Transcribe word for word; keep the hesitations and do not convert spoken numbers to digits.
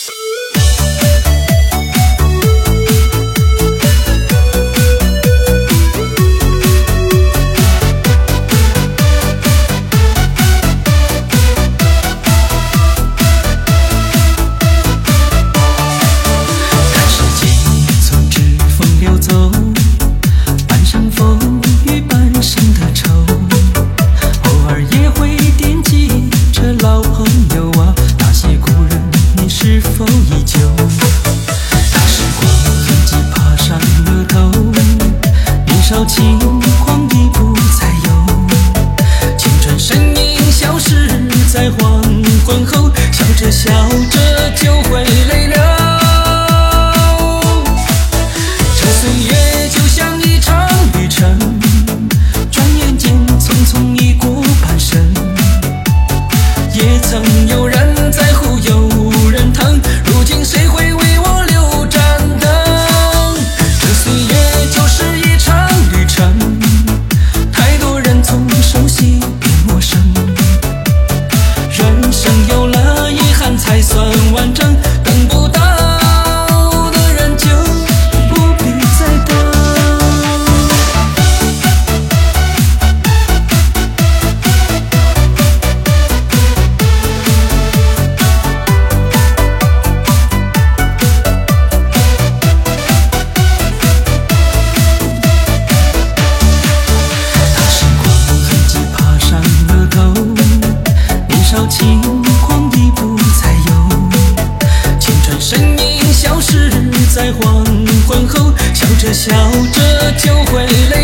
轻狂已不再有，青春身影消失在黄昏后，笑着笑着就会泪流。这岁月就像一场旅程，转眼间匆匆已过半生。也曾有人在乎，有人疼，如今谁会为我留盏灯？这岁月就是一场旅程，太多人从熟悉变陌生，人生有了遗憾才算完整，等不到的人就不必再等。轻狂已不再有，青春身影消失在黄昏后，笑着笑着就会泪